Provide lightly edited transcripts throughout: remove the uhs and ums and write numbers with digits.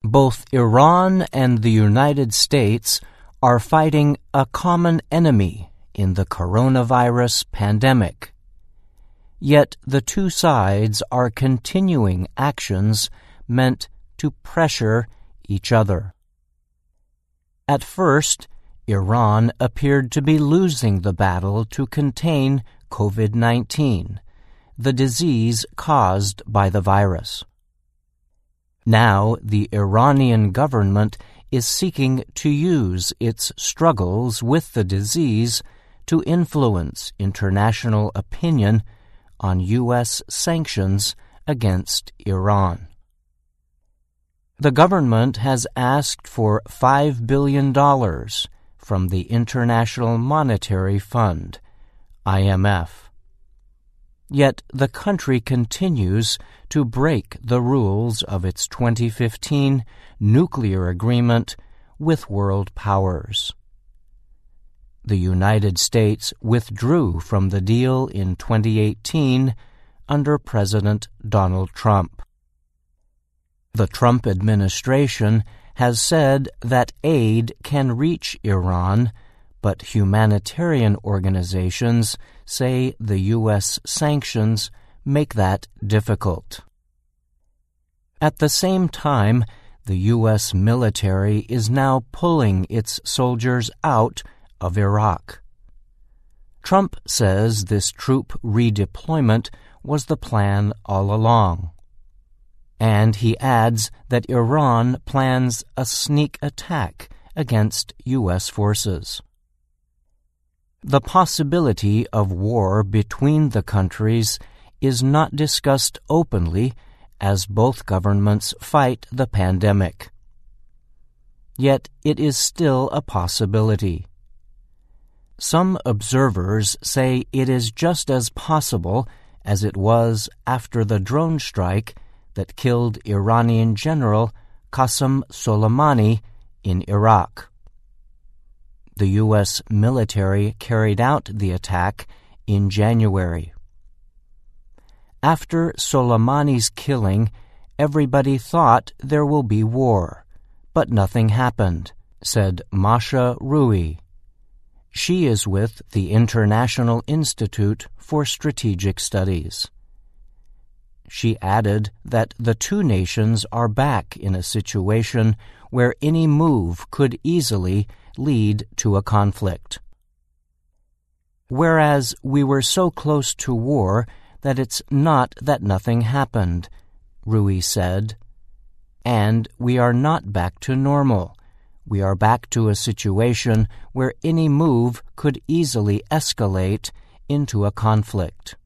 Both Iran and the United States are fighting a common enemy in the coronavirus pandemic. Yet the two sides are continuing actions meant to pressure each other. At first, Iran appeared to be losing the battle to contain COVID-19, the disease caused by the virus. Now, the Iranian government is seeking to use its struggles with the disease to influence international opinion on U.S. sanctions against Iran. The government has asked for $5 billion from the International Monetary Fund, IMF. Yet the country continues to break the rules of its 2015 nuclear agreement with world powers. The United States withdrew from the deal in 2018 under President Donald Trump. The Trump administration has said that aid can reach Iran, but humanitarian organizations say the U.S. sanctions make that difficult. At the same time, the U.S. military is now pulling its soldiers out of Iraq. Trump says this troop redeployment was the plan all along. And he adds that Iran plans a sneak attack against U.S. forces. The possibility of war between the countries is not discussed openly as both governments fight the pandemic. Yet it is still a possibility. Some observers say it is just as possible as it was after the drone strike that killed Iranian General Qasem Soleimani in Iraq. The U.S. military carried out the attack in January. After Soleimani's killing, everybody thought there will be war, but nothing happened, said Masha Rui. She is with the International Institute for Strategic Studies. She added that the two nations are back in a situation where any move could easily lead to a conflict. Whereas we were so close to war that it's not that nothing happened, Rui said. And we are not back to normal. We are back to a situation where any move could easily escalate into a conflict.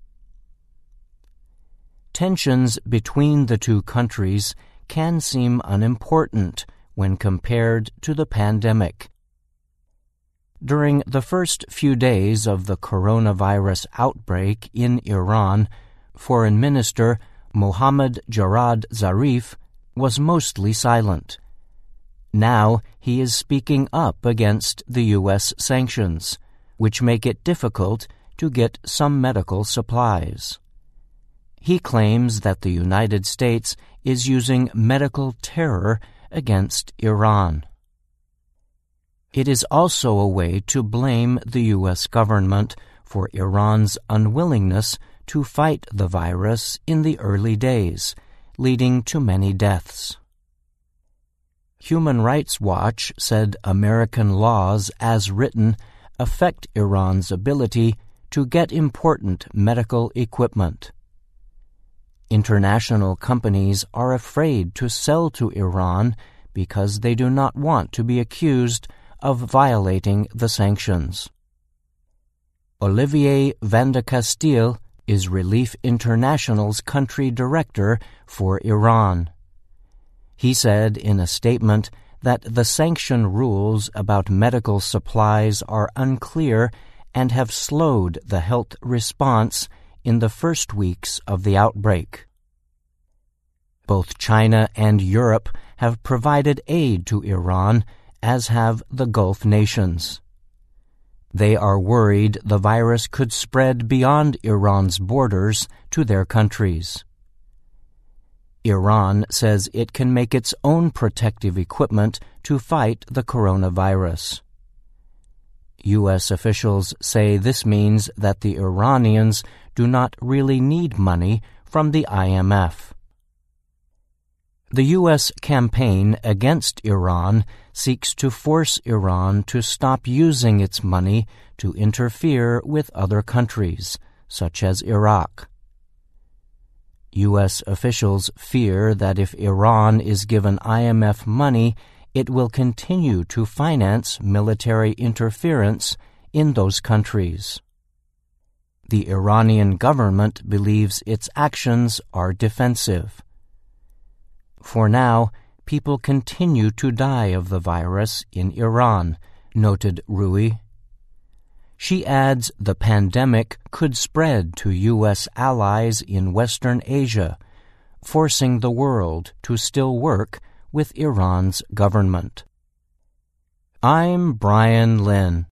Tensions between the two countries can seem unimportant when compared to the pandemic. During the first few days of the coronavirus outbreak in Iran, Foreign Minister Mohammad Javad Zarif was mostly silent. Now he is speaking up against the U.S. sanctions, which make it difficult to get some medical supplies. He claims that the United States is using medical terror against Iran. It is also a way to blame the U.S. government for Iran's unwillingness to fight the virus in the early days, leading to many deaths. Human Rights Watch said American laws, as written, affect Iran's ability to get important medical equipment. International companies are afraid to sell to Iran because they do not want to be accused of violating the sanctions. Olivier Van de Castille is Relief International's country director for Iran. He said in a statement that the sanction rules about medical supplies are unclear and have slowed the health response in the first weeks of the outbreak. Both China and Europe have provided aid to Iran, as have the Gulf nations. They are worried the virus could spread beyond Iran's borders to their countries. Iran says it can make its own protective equipment to fight the coronavirus. U.S. officials say this means that the Iranians do not really need money from the IMF. The U.S. campaign against Iran seeks to force Iran to stop using its money to interfere with other countries, such as Iraq. U.S. officials fear that if Iran is given IMF money, it will continue to finance military interference in those countries. The Iranian government believes its actions are defensive. For now, people continue to die of the virus in Iran, noted Rui. She adds the pandemic could spread to U.S. allies in Western Asia, forcing the world to still work with Iran's government. I'm Brian Lynn.